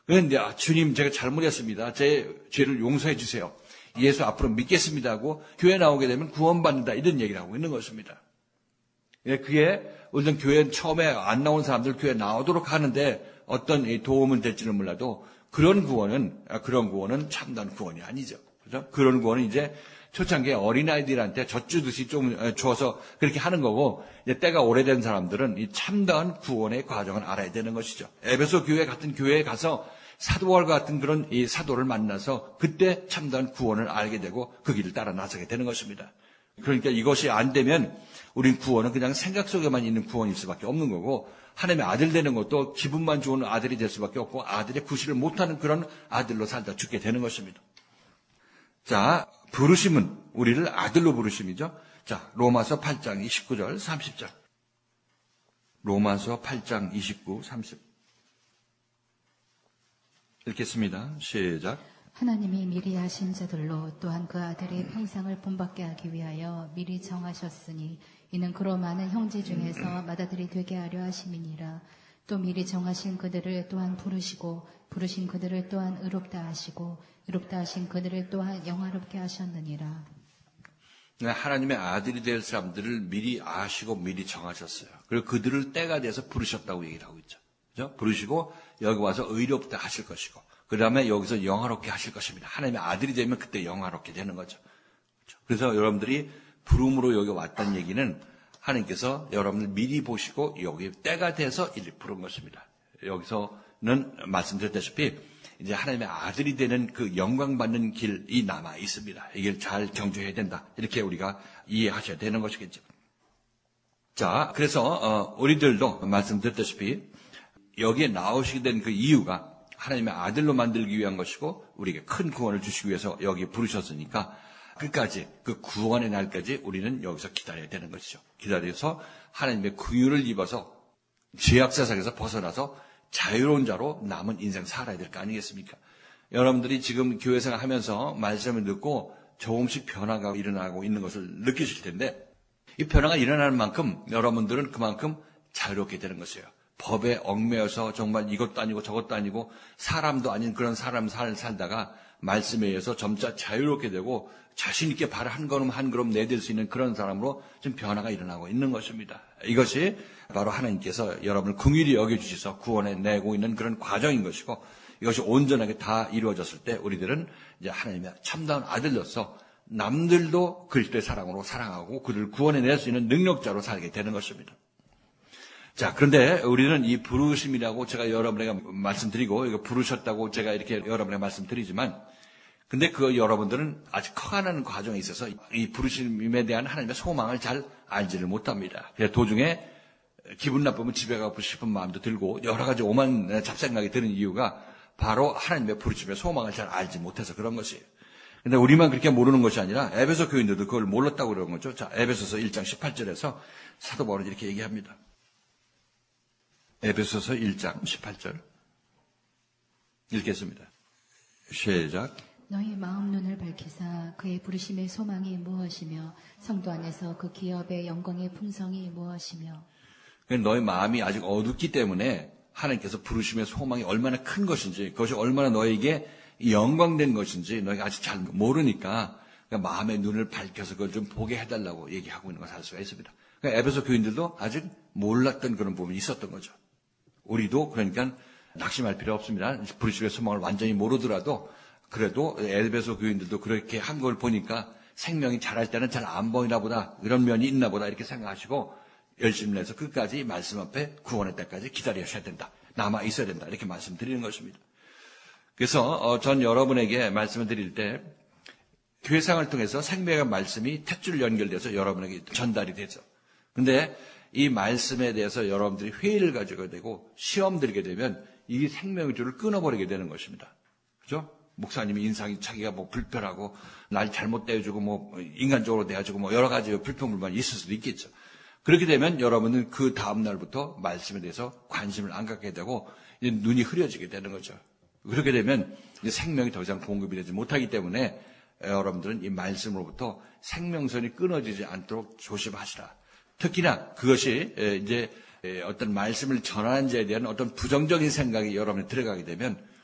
그런데 주님 제가 잘못했습니다. 제 죄를 용서해 주세요. 예수 앞으로 믿겠습니다 하고 교회 나오게 되면 구원받는다 이런 얘기를 하고 있는 것입니다. 그게 어떤 교회 처음에 안 나온 사람들 교회 나오도록 하는데 어떤 도움은 될지는 몰라도 그런 구원은 참다운 구원이 아니죠. 그죠? 그런 구원은 이제 초창기에 어린아이들한테 젖주듯이 좀 줘서 그렇게 하는 거고, 이제 때가 오래된 사람들은 이 참다운 구원의 과정을 알아야 되는 것이죠. 에베소 교회 같은 교회에 가서 사도와 같은 그런 이 사도를 만나서 그때 참다운 구원을 알게 되고 그 길을 따라 나서게 되는 것입니다. 그러니까 이것이 안 되면 우린 구원은 그냥 생각 속에만 있는 구원일 수밖에 없는 거고, 하나님의 아들 되는 것도 기분만 좋은 아들이 될 수밖에 없고 아들의 구실을 못하는 그런 아들로 살다 죽게 되는 것입니다. 자, 부르심은 우리를 아들로 부르심이죠. 자, 로마서 8장 29절 30절. 로마서 8장 29, 30. 읽겠습니다. 시작. 하나님이 미리 하신 자들로 또한 그 아들의 평상을 본받게 하기 위하여 미리 정하셨으니 이는 그로 많은 형제 중에서 맏아들이 되게 하려 하심이니라. 또 미리 정하신 그들을 또한 부르시고 부르신 그들을 또한 의롭다 하시고 의롭다 하신 그들을 또한 영화롭게 하셨느니라. 하나님의 아들이 될 사람들을 미리 아시고 미리 정하셨어요. 그리고 그들을 때가 돼서 부르셨다고 얘기를 하고 있죠. 그죠? 부르시고 여기 와서 의롭다 하실 것이고 그 다음에 여기서 영화롭게 하실 것입니다. 하나님의 아들이 되면 그때 영화롭게 되는 거죠. 그래서 여러분들이 부름으로 여기 왔다는 얘기는 하나님께서 여러분들 미리 보시고 여기 때가 돼서 이렇게 부른 것입니다. 여기서는 말씀드렸다시피 이제 하나님의 아들이 되는 그 영광 받는 길이 남아 있습니다. 이걸 잘 경주해야 된다. 이렇게 우리가 이해하셔야 되는 것이겠죠. 자, 그래서 우리들도 말씀드렸다시피 여기에 나오시게 된 그 이유가 하나님의 아들로 만들기 위한 것이고 우리에게 큰 구원을 주시기 위해서 여기 부르셨으니까 끝까지 그 구원의 날까지 우리는 여기서 기다려야 되는 것이죠. 기다려서 하나님의 긍휼을 입어서 죄악 세상에서 벗어나서 자유로운 자로 남은 인생 살아야 될 거 아니겠습니까? 여러분들이 지금 교회 생활하면서 말씀을 듣고 조금씩 변화가 일어나고 있는 것을 느끼실 텐데 이 변화가 일어나는 만큼 여러분들은 그만큼 자유롭게 되는 것이에요. 법에 얽매여서 정말 이것도 아니고 저것도 아니고 사람도 아닌 그런 사람 살다가 말씀에 의해서 점차 자유롭게 되고 자신 있게 발 한 걸음 한 걸음 내딜 수 있는 그런 사람으로 좀 변화가 일어나고 있는 것입니다. 이것이 바로 하나님께서 여러분을 긍휼히 여겨주셔서 구원해 내고 있는 그런 과정인 것이고 이것이 온전하게 다 이루어졌을 때 우리들은 이제 하나님의 참다운 아들로서 남들도 그리스도의 사랑으로 사랑하고 그들을 구원해 낼 수 있는 능력자로 살게 되는 것입니다. 자, 그런데 우리는 이 부르심이라고 제가 여러분에게 말씀드리고 이거 부르셨다고 제가 이렇게 여러분에게 말씀드리지만 근데 그 여러분들은 아직 커가는 과정에 있어서 이 부르심에 대한 하나님의 소망을 잘 알지를 못합니다. 그래서 도중에 기분 나쁘면 집에 가고 싶은 마음도 들고 여러 가지 오만 잡생각이 드는 이유가 바로 하나님의 부르심의 소망을 잘 알지 못해서 그런 것이에요. 근데 우리만 그렇게 모르는 것이 아니라 에베소 교인들도 그걸 몰랐다고 그러는 거죠. 자, 에베소서 1장 18절에서 사도 바울이 이렇게 얘기합니다. 에베소서 1장 18절 읽겠습니다. 시작. 너희 마음 눈을 밝히사 그의 부르심의 소망이 무엇이며 성도 안에서 그 기업의 영광의 풍성이 무엇이며. 너희 마음이 아직 어둡기 때문에 하나님께서 부르심의 소망이 얼마나 큰 것인지 그것이 얼마나 너에게 영광된 것인지 너희가 아직 잘 모르니까 마음의 눈을 밝혀서 그걸 좀 보게 해달라고 얘기하고 있는 것을 알 수가 있습니다. 그러니까 에베소 교인들도 아직 몰랐던 그런 부분이 있었던 거죠. 우리도 그러니까 낙심할 필요 없습니다. 부르심의 소망을 완전히 모르더라도 그래도 에베소 교인들도 그렇게 한 걸 보니까 생명이 자랄 때는 잘 안 보이나 보다 이런 면이 있나 보다 이렇게 생각하시고 열심히 내서 끝까지 말씀 앞에 구원의 때까지 기다리셔야 된다. 남아 있어야 된다. 이렇게 말씀드리는 것입니다. 그래서 전 여러분에게 말씀을 드릴 때 교회 생활을 통해서 생명의 말씀이 탯줄 연결돼서 여러분에게 전달이 되죠. 근데 이 말씀에 대해서 여러분들이 회의를 가지게 되고 시험 들게 되면 이 생명의 줄을 끊어버리게 되는 것입니다. 그죠? 목사님이 인상이 자기가 뭐 불편하고 날 잘못 대해주고 뭐 인간적으로 대해주고 뭐 여러 가지 불평불만이 있을 수도 있겠죠. 그렇게 되면 여러분은 그 다음 날부터 말씀에 대해서 관심을 안 갖게 되고 이제 눈이 흐려지게 되는 거죠. 그렇게 되면 이제 생명이 더 이상 공급이 되지 못하기 때문에 여러분들은 이 말씀으로부터 생명선이 끊어지지 않도록 조심하시라. 특히나 그것이 이제 어떤 말씀을 전하는 자에 대한 어떤 부정적인 생각이 여러분에 들어가게 되면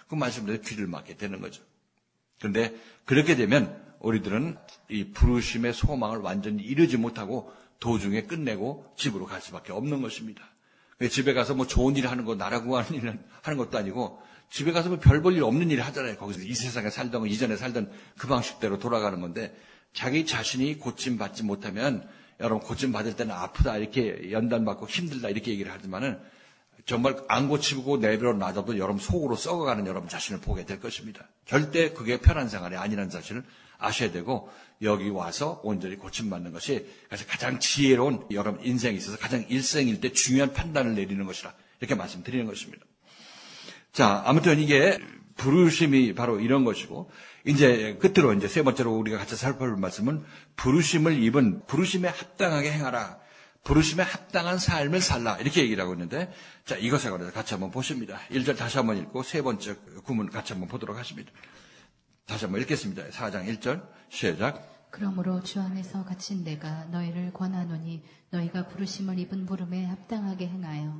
그 말씀대로 귀를 막게 되는 거죠. 그런데 그렇게 되면 우리들은 이 부르심의 소망을 완전히 이루지 못하고 도중에 끝내고 집으로 갈 수밖에 없는 것입니다. 집에 가서 뭐 좋은 일 하는 거, 나라 구하는 일 하는 것도 아니고 집에 가서 뭐 별 볼 일 없는 일 하잖아요. 거기서 이 세상에 살던 거, 이전에 살던 그 방식대로 돌아가는 건데 자기 자신이 고침받지 못하면 여러분 고침받을 때는 아프다 이렇게 연단받고 힘들다 이렇게 얘기를 하지만은 정말 안 고치고 내버려 놔둬도 여러분 속으로 썩어가는 여러분 자신을 보게 될 것입니다. 절대 그게 편한 생활이 아니라는 사실을 아셔야 되고 여기 와서 온전히 고침받는 것이 가장 지혜로운 여러분 인생에 있어서 가장 일생일 때 중요한 판단을 내리는 것이라 이렇게 말씀드리는 것입니다. 자, 아무튼 이게 부르심이 바로 이런 것이고 이제 끝으로 이제 세 번째로 우리가 같이 살펴볼 말씀은 부르심을 입은 부르심에 합당하게 행하라. 부르심에 합당한 삶을 살라. 이렇게 얘기를 하고 있는데 자, 이것에 관해서 같이 한번 보십니다. 1절 다시 한번 읽고 세 번째 구문 같이 한번 보도록 하십니다. 다시 한번 읽겠습니다. 4장 1절 시작. 그러므로 주 안에서 갇힌 내가 너희를 권하노니 너희가 부르심을 입은 부름에 합당하게 행하여.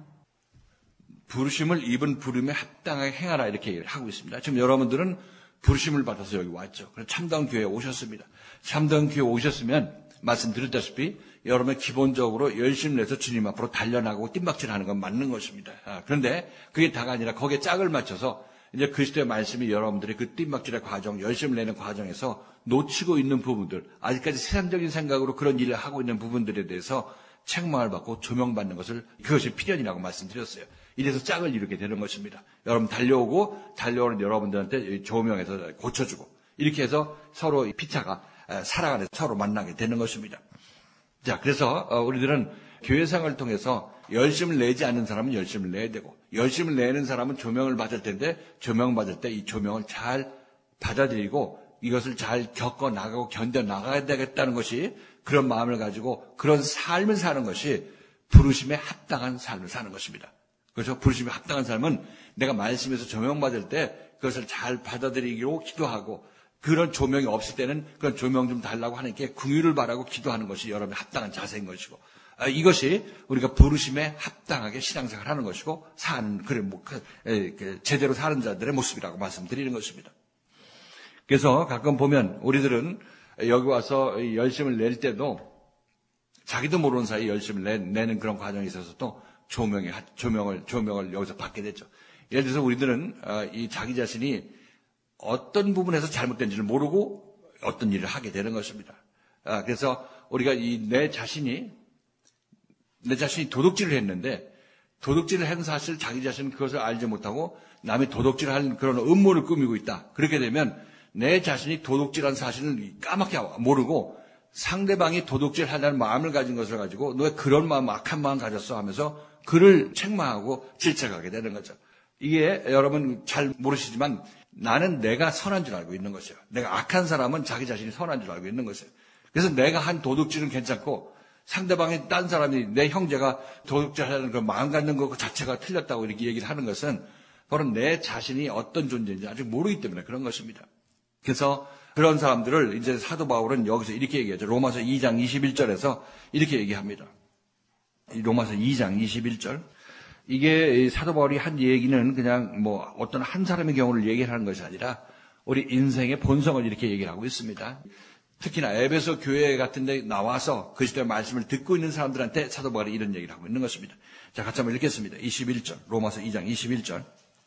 부르심을 입은 부름에 합당하게 행하라 이렇게 얘기를 하고 있습니다. 지금 여러분들은 부르심을 받아서 여기 왔죠. 그래서 참다운 교회에 오셨습니다. 참다운 교회에 오셨으면 말씀드렸다시피 여러분은 기본적으로 열심히 내서 주님 앞으로 달려나가고 뜀박질하는 건 맞는 것입니다. 그런데 그게 다가 아니라 거기에 짝을 맞춰서 이제 그리스도의 말씀이 여러분들이 그 뜀박질의 과정, 열심을 내는 과정에서 놓치고 있는 부분들, 아직까지 세상적인 생각으로 그런 일을 하고 있는 부분들에 대해서 책망을 받고 조명받는 것을 그것이 필연이라고 말씀드렸어요. 이래서 짝을 이루게 되는 것입니다. 여러분 달려오는 여러분들한테 조명해서 고쳐주고 이렇게 해서 서로 피차가 살아가는 서로 만나게 되는 것입니다. 자, 그래서 우리들은 교회 생활을 통해서 열심을 내지 않는 사람은 열심을 내야 되고 열심을 내는 사람은 조명을 받을 텐데 조명받을 때 이 조명을 잘 받아들이고 이것을 잘 겪어 나가고 견뎌 나가야 되겠다는 것이 그런 마음을 가지고 그런 삶을 사는 것이 부르심에 합당한 삶을 사는 것입니다. 그래서 부르심에 합당한 삶은 내가 말씀에서 조명받을 때 그것을 잘 받아들이기로 기도하고 그런 조명이 없을 때는 그런 조명 좀 달라고 하나님께 긍휼을 바라고 기도하는 것이 여러분의 합당한 자세인 것이고 이것이 우리가 부르심에 합당하게 신앙생활을 하는 것이고 사는 제대로 사는 자들의 모습이라고 말씀드리는 것입니다. 그래서 가끔 보면 우리들은 여기 와서 열심을 낼 때도 자기도 모르는 사이에 열심을 내는 그런 과정에 있어서도 조명을 여기서 받게 됐죠. 예를 들어서 우리들은 이 자기 자신이 어떤 부분에서 잘못된지를 모르고 어떤 일을 하게 되는 것입니다. 그래서 우리가 내 자신이 도둑질을 했는데 도둑질을 한 사실 자기 자신은 그것을 알지 못하고 남이 도둑질을 하는 그런 음모를 꾸미고 있다. 그렇게 되면 내 자신이 도둑질한 사실을 까맣게 모르고 상대방이 도둑질하려는 마음을 가진 것을 가지고 너 왜 그런 마음, 악한 마음 가졌어 하면서 그를 책망하고 질책하게 되는 거죠. 이게 여러분 잘 모르시지만 나는 내가 선한 줄 알고 있는 것이에요. 내가 악한 사람은 자기 자신이 선한 줄 알고 있는 것이에요. 그래서 내가 한 도둑질은 괜찮고 상대방이 딴 사람이 내 형제가 도둑질하려는 그 마음 갖는 것 자체가 틀렸다고 이렇게 얘기를 하는 것은 바로 내 자신이 어떤 존재인지 아직 모르기 때문에 그런 것입니다. 그래서 그런 사람들을 이제 사도 바울은 여기서 이렇게 얘기하죠. 로마서 2장 21절에서 이렇게 얘기합니다. 로마서 2장 21절. 이게 사도 바울이 한 얘기는 그냥 뭐 어떤 한 사람의 경우를 얘기를 하는 것이 아니라 우리 인생의 본성을 이렇게 얘기를 하고 있습니다. 특히나 에베소 교회 같은 데 나와서 그리스도의 말씀을 듣고 있는 사람들한테 사도 바울이 이런 얘기를 하고 있는 것입니다. 자, 같이 한번 읽겠습니다. 21절. 로마서 2장 21절.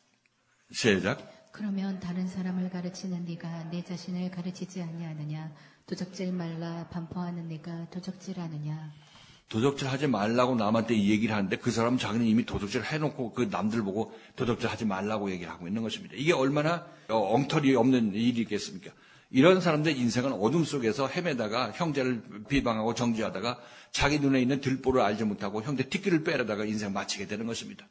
시작. 그러면 다른 사람을 가르치는 네가 내 자신을 가르치지 아니하느냐? 도적질 말라 반포하는 네가 도적질하느냐? 도적질하지 말라고 남한테 이 얘기를 하는데 그 사람은 자기는 이미 도적질 해놓고 그 남들 보고 도적질하지 말라고 얘기를 하고 있는 것입니다. 이게 얼마나 엉터리 없는 일이겠습니까? 이런 사람들 인생은 어둠 속에서 헤매다가 형제를 비방하고 정죄하다가 자기 눈에 있는 들보를 알지 못하고 형제 티끌을 빼려다가 인생 마치게 되는 것입니다.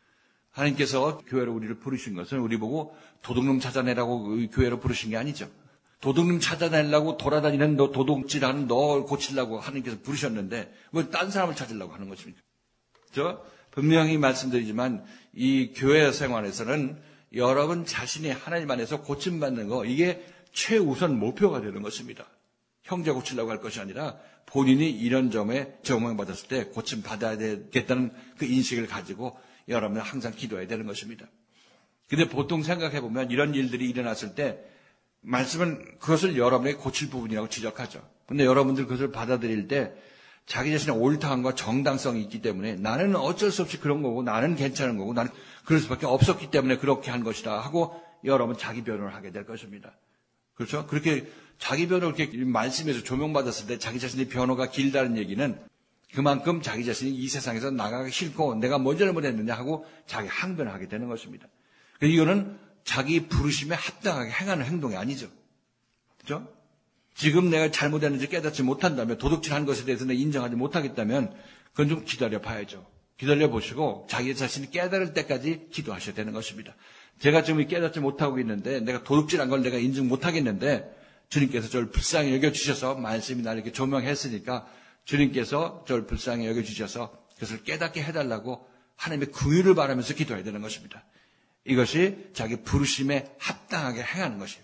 하나님께서 교회로 우리를 부르신 것은 우리 보고 도둑놈 찾아내라고 교회로 부르신 게 아니죠. 도둑놈 찾아내려고 돌아다니는 너 도둑질하는 너 고치려고 하나님께서 부르셨는데 왜 딴 사람을 찾으려고 하는 것입니까? 저 분명히 말씀드리지만 이 교회 생활에서는 여러분 자신이 하나님 안에서 고침받는 거 이게 최우선 목표가 되는 것입니다. 형제 고치려고 할 것이 아니라 본인이 이런 점에 적용받았을 때 고침받아야 되겠다는 그 인식을 가지고 여러분은 항상 기도해야 되는 것입니다. 근데 보통 생각해 보면 이런 일들이 일어났을 때 말씀은 그것을 여러분에게 고칠 부분이라고 지적하죠. 근데 여러분들 그것을 받아들일 때 자기 자신의 옳다함과 정당성이 있기 때문에 나는 어쩔 수 없이 그런 거고 나는 괜찮은 거고 나는 그럴 수밖에 없었기 때문에 그렇게 한 것이다 하고 여러분 자기 변호를 하게 될 것입니다. 그렇죠? 그렇게 자기 변호를 이렇게 말씀에서 조명받았을 때 자기 자신의 변호가 길다는 얘기는 그만큼 자기 자신이 이 세상에서 나가기 싫고 내가 뭔 잘못했느냐 하고 자기 항변하게 되는 것입니다. 이거는 자기 부르심에 합당하게 행하는 행동이 아니죠. 그렇죠? 지금 내가 잘못했는지 깨닫지 못한다면 도둑질한 것에 대해서 내가 인정하지 못하겠다면 그건 좀 기다려 봐야죠. 기다려 보시고 자기 자신이 깨달을 때까지 기도하셔야 되는 것입니다. 제가 지금 깨닫지 못하고 있는데 내가 도둑질한 걸 내가 인정 못하겠는데 주님께서 저를 불쌍히 여겨주셔서 말씀이 나를 이렇게 조명했으니까 주님께서 저를 불쌍히 여겨주셔서 그것을 깨닫게 해달라고 하나님의 긍휼을 바라면서 기도해야 되는 것입니다. 이것이 자기 부르심에 합당하게 행하는 것이에요.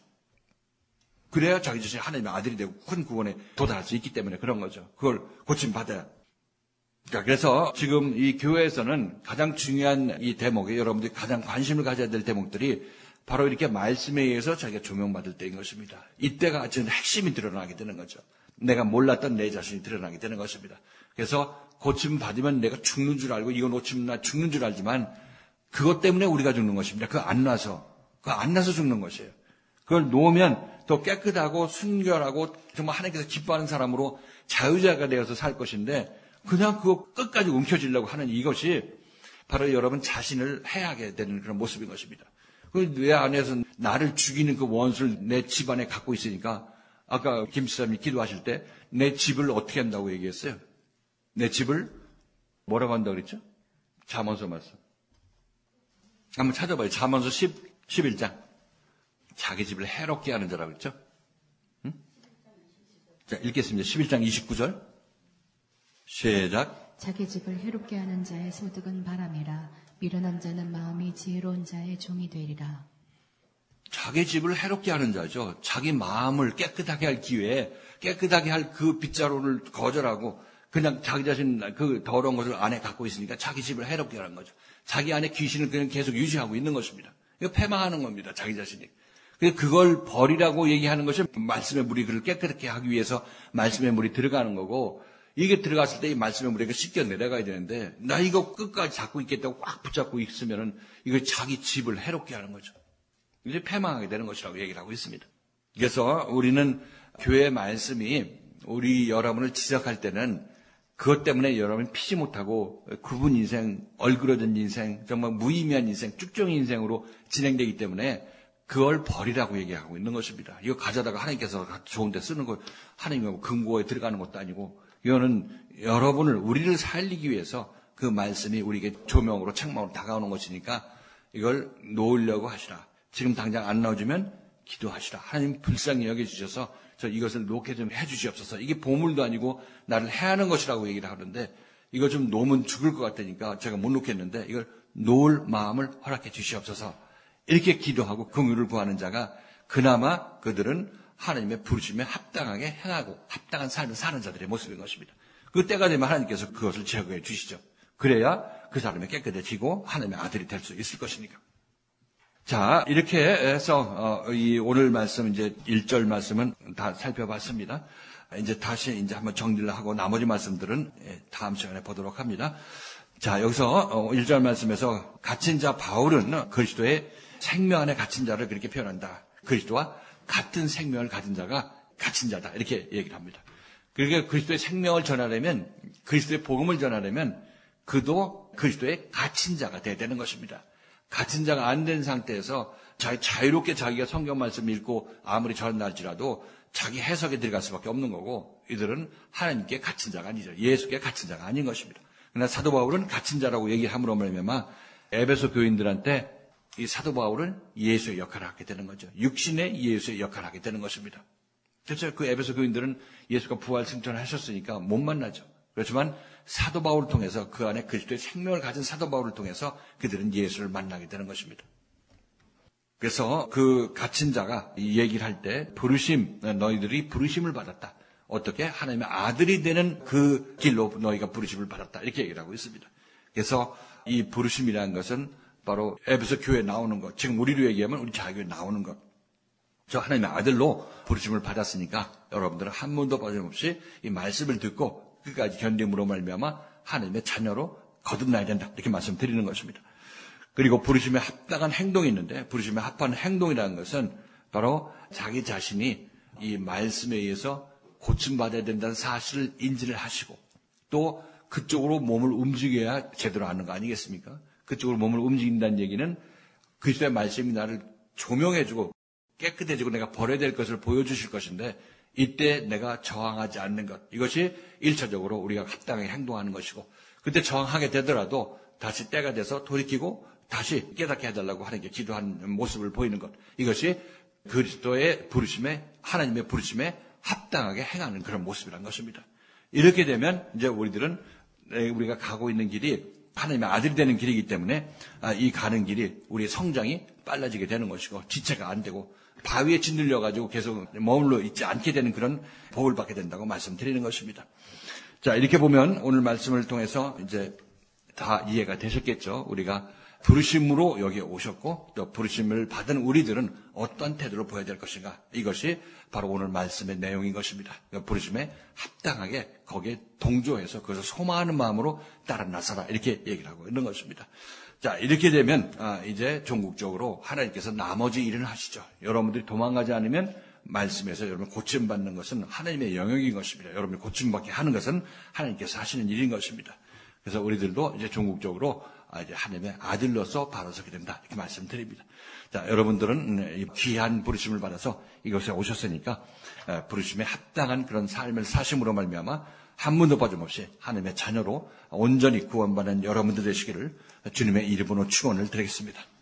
그래야 자기 자신이 하나님의 아들이 되고 큰 구원에 도달할 수 있기 때문에 그런 거죠. 그걸 고침받아야. 그래서 지금 이 교회에서는 가장 중요한 이 대목에 여러분들이 가장 관심을 가져야 될 대목들이 바로 이렇게 말씀에 의해서 자기가 조명받을 때인 것입니다. 이때가 지금 핵심이 드러나게 되는 거죠. 내가 몰랐던 내 자신이 드러나게 되는 것입니다. 그래서 고침 받으면 내가 죽는 줄 알고 이거 놓치면 나 죽는 줄 알지만 그것 때문에 우리가 죽는 것입니다. 그거 안 나서 죽는 것이에요. 그걸 놓으면 더 깨끗하고 순결하고 정말 하나님께서 기뻐하는 사람으로 자유자가 되어서 살 것인데 그냥 그거 끝까지 움켜쥐려고 하는 이것이 바로 여러분 자신을 해하게 되는 그런 모습인 것입니다. 내 안에서 나를 죽이는 그 원수를 내 집안에 갖고 있으니까 아까 김 지사님이 기도하실 때 내 집을 어떻게 한다고 얘기했어요? 내 집을 뭐라고 한다고 그랬죠? 잠언서 말씀. 한번 찾아봐요. 잠언서 11장. 자기 집을 해롭게 하는 자라고 그랬죠? 응? 자, 읽겠습니다. 11장 29절. 시작. 자기 집을 해롭게 하는 자의 소득은 바람이라 미련한 자는 마음이 지혜로운 자의 종이 되리라. 자기 집을 해롭게 하는 자죠. 자기 마음을 깨끗하게 할 기회에 깨끗하게 할 그 빗자루를 거절하고 그냥 자기 자신 그 더러운 것을 안에 갖고 있으니까 자기 집을 해롭게 하는 거죠. 자기 안에 귀신을 그냥 계속 유지하고 있는 것입니다. 이거 패망하는 겁니다. 자기 자신이. 그걸 버리라고 얘기하는 것이 말씀의 물이 그를 깨끗하게 하기 위해서 말씀의 물이 들어가는 거고 이게 들어갔을 때 이 말씀의 물이 씻겨 내려가야 되는데 나 이거 끝까지 잡고 있겠다고 꽉 붙잡고 있으면은 이거 자기 집을 해롭게 하는 거죠. 이제 패망하게 되는 것이라고 얘기를 하고 있습니다. 그래서 우리는 교회의 말씀이 우리 여러분을 지적할 때는 그것 때문에 여러분이 피지 못하고 굽은 인생, 얼그러진 인생, 정말 무의미한 인생, 쭉정이 인생으로 진행되기 때문에 그걸 버리라고 얘기하고 있는 것입니다. 이거 가져다가 하나님께서 좋은 데 쓰는 거 하나님의 금고에 들어가는 것도 아니고 이거는 여러분을 우리를 살리기 위해서 그 말씀이 우리에게 조명으로 책망으로 다가오는 것이니까 이걸 놓으려고 하시라. 지금 당장 안 나와주면 기도하시라. 하나님 불쌍히 여겨주셔서 저 이것을 놓게 좀 해주시옵소서. 이게 보물도 아니고 나를 해하는 것이라고 얘기를 하는데 이거 좀 놓으면 죽을 것 같으니까 제가 못 놓겠는데 이걸 놓을 마음을 허락해 주시옵소서. 이렇게 기도하고 긍휼을 구하는 자가 그나마 그들은 하나님의 부르심에 합당하게 행하고 합당한 삶을 사는 자들의 모습인 것입니다. 그 때가 되면 하나님께서 그것을 제거해 주시죠. 그래야 그 사람이 깨끗해지고 하나님의 아들이 될 수 있을 것이니까. 자, 이렇게 해서 이 오늘 말씀 이제 1절 말씀은 다 살펴봤습니다. 이제 다시 이제 한번 정리를 하고 나머지 말씀들은 다음 시간에 보도록 합니다. 자, 여기서 1절 말씀에서 갇힌 자 바울은 그리스도의 생명 안에 갇힌 자를 그렇게 표현한다. 그리스도와 같은 생명을 가진 자가 갇힌 자다. 이렇게 얘기를 합니다. 그러니까 그리스도의 생명을 전하려면 그리스도의 복음을 전하려면 그도 그리스도의 갇힌 자가 돼야 되는 것입니다. 갇힌 자가 안 된 상태에서 자유롭게 자기가 성경 말씀 읽고 아무리 전할지라도 자기 해석에 들어갈 수밖에 없는 거고 이들은 하나님께 갇힌 자가 아니죠. 예수께 갇힌 자가 아닌 것입니다. 그러나 사도 바울은 갇힌 자라고 얘기함으로 말미암아 에베소 교인들한테 이 사도 바울은 예수의 역할을 하게 되는 거죠. 육신의 예수의 역할을 하게 되는 것입니다. 그렇죠. 그 에베소 교인들은 예수가 부활 승천하셨으니까 못 만나죠. 그렇지만 사도 바울을 통해서 그 안에 그리스도의 생명을 가진 사도 바울을 통해서 그들은 예수를 만나게 되는 것입니다. 그래서 그 갇힌 자가 이 얘기를 할 때 부르심, 너희들이 부르심을 받았다. 어떻게? 하나님의 아들이 되는 그 길로 너희가 부르심을 받았다. 이렇게 얘기를 하고 있습니다. 그래서 이 부르심이라는 것은 바로 에베소 교회에 나오는 것, 지금 우리로 얘기하면 우리 자교회에 나오는 것. 저 하나님의 아들로 부르심을 받았으니까 여러분들은 한 번도 빠짐없이 이 말씀을 듣고 끝까지 견딤으로 말미암아 하나님의 자녀로 거듭나야 된다. 이렇게 말씀드리는 것입니다. 그리고 부르심에 합당한 행동이 있는데 부르심에 합한 행동이라는 것은 바로 자기 자신이 이 말씀에 의해서 고침받아야 된다는 사실을 인지를 하시고 또 그쪽으로 몸을 움직여야 제대로 하는 거 아니겠습니까? 그쪽으로 몸을 움직인다는 얘기는 그리스도의 말씀이 나를 조명해주고 깨끗해지고 내가 버려야 될 것을 보여주실 것인데 이때 내가 저항하지 않는 것, 이것이 1차적으로 우리가 합당하게 행동하는 것이고 그때 저항하게 되더라도 다시 때가 돼서 돌이키고 다시 깨닫게 해달라고 하나님께 기도하는 모습을 보이는 것, 이것이 그리스도의 부르심에, 하나님의 부르심에 합당하게 행하는 그런 모습이라는 것입니다. 이렇게 되면 이제 우리가 가고 있는 길이 하나님의 아들이 되는 길이기 때문에 이 가는 길이 우리의 성장이 빨라지게 되는 것이고 지체가 안 되고 바위에 짓눌려가지고 계속 머물러 있지 않게 되는 그런 복을 받게 된다고 말씀드리는 것입니다. 자, 이렇게 보면 오늘 말씀을 통해서 이제 다 이해가 되셨겠죠. 우리가 부르심으로 여기에 오셨고 또 부르심을 받은 우리들은 어떤 태도를 보여야 될 것인가, 이것이 바로 오늘 말씀의 내용인 것입니다. 부르심에 합당하게 거기에 동조해서 그것을 소망하는 마음으로 따라 나서라, 이렇게 얘기를 하고 있는 것입니다. 자, 이렇게 되면 이제 종국적으로 하나님께서 나머지 일을 하시죠. 여러분들이 도망가지 않으면 말씀에서 여러분 고침받는 것은 하나님의 영역인 것입니다. 여러분이 고침받게 하는 것은 하나님께서 하시는 일인 것입니다. 그래서 우리들도 이제 종국적으로 이제 하나님의 아들로서 바로서게 된다, 이렇게 말씀드립니다. 자, 여러분들은 이 귀한 부르심을 받아서 이곳에 오셨으니까 부르심에 합당한 그런 삶을 사심으로 말미암아 한 분도 빠짐없이 하나님의 자녀로 온전히 구원받는 여러분들 되시기를 주님의 이름으로 축원을 드리겠습니다.